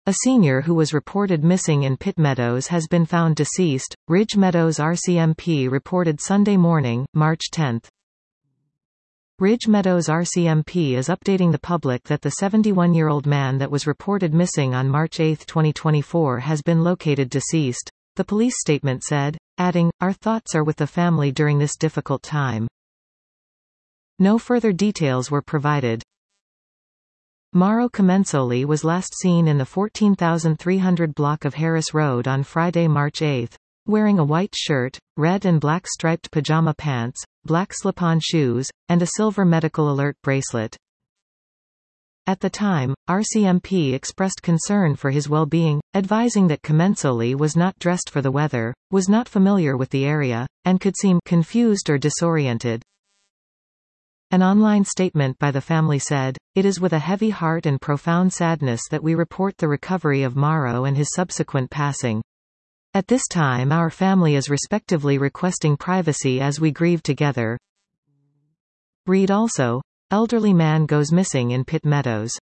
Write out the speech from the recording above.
A senior who was reported missing in Pitt Meadows has been found deceased, Ridge Meadows RCMP reported Sunday morning, March 10. Ridge Meadows RCMP is updating the public that the 71-year-old man that was reported missing on March 8, 2024 has been located deceased, the police statement said, adding, "Our thoughts are with the family during this difficult time." No further details were provided. Mauro Comensoli was last seen in the 14,300 block of Harris Road on Friday, March 8, wearing a white shirt, red and black striped pajama pants, black slip-on shoes, and a silver medical alert bracelet. At the time, RCMP expressed concern for his well-being, advising that Comensoli was not dressed for the weather, was not familiar with the area, and could seem confused or disoriented. An online statement by the family said, "It is with a heavy heart and profound sadness that we report the recovery of Mauro and his subsequent passing. At this time our family is respectively requesting privacy as we grieve together." Read also, elderly man goes missing in Pitt Meadows.